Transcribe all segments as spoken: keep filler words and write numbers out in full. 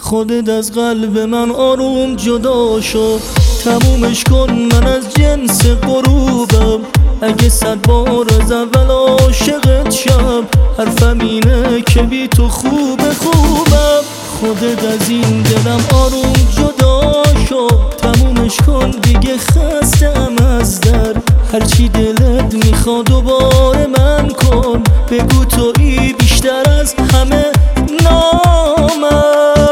خودت از قلب من آروم جدا شو، تمومش کن من از جنس غروبم. اگه صد بار از اول عاشقت شم، حرفم اینه که بی تو خوب خوبم. خودت از این دلم آروم جدا شو، تمومش کن دیگه خستم از در. هرچی دلت میخواد دوباره من کن، بگو تویی بیشتر از همه نامم.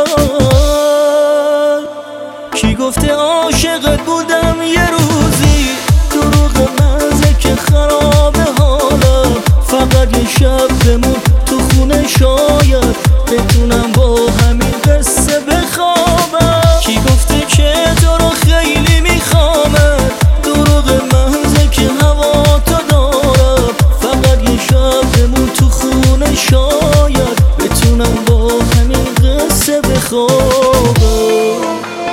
کی گفته عاشقت بودم یه روزی، دروغ مزه که خراب حالم. فقط یه شب بمون تو خونه، شاید بتونم با همین قصه بخوابم. کی گفته که تو رو خیلی میخوامم، دروغ مزه که هوا تو دارم. فقط یه شب بمون تو خونه، شاید بتونم با همین قصه بخوابم.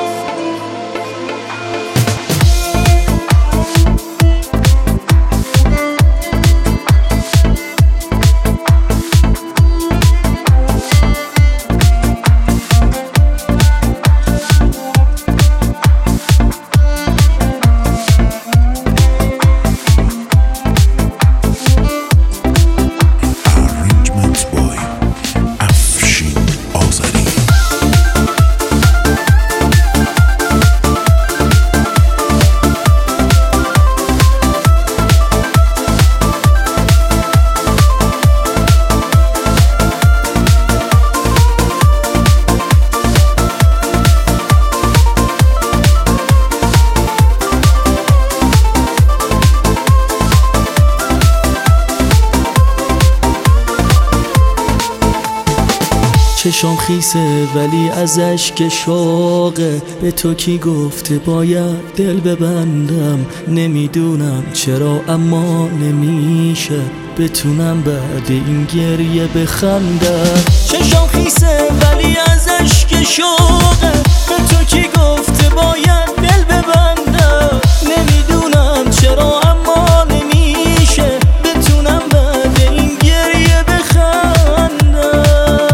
چشام خیسه ولی از اشک شوقه، به تو کی گفته باید دل ببندم. نمیدونم چرا اما نمیشه بتونم بعد این گریه بخندم. چشام خیسه ولی از اشک شوقه، به تو کی گفته باید دل ببندم. نمیدونم چرا اما نمیشه بتونم بعد این گریه بخندم.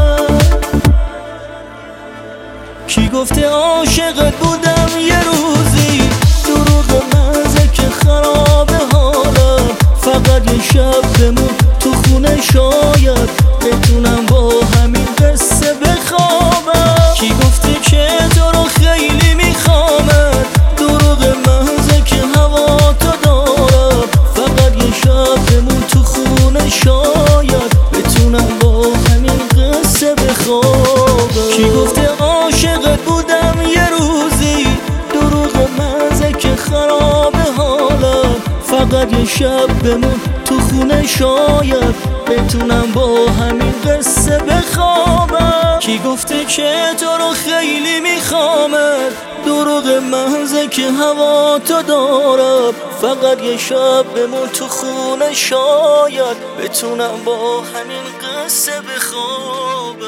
کی گفته عاشقت بودم یه روزی، دروغ مزه که خراب حالم. فقط یه شب بمون تو خونه، شاید بتونم با همین قصه بخوابم. کی گفته که تو رو خیلی میخوامم، دروغ مزه که هوا تو دارم. فقط یه شب بمون تو خونه، شاید بتونم با همین قصه بخوابم. کی گفته عاشقت بودم یه روزی، دروغ مزه که خراب حالم. فقط یه شب بمون تو خونه، شاید بتونم با همین قصه بخوابم. کی گفته که تو رو خیلی میخوامم، دروغ مزه که هوا تو دارم. فقط یه شب بمون تو خونه، شاید بتونم با همین قصه بخوابم.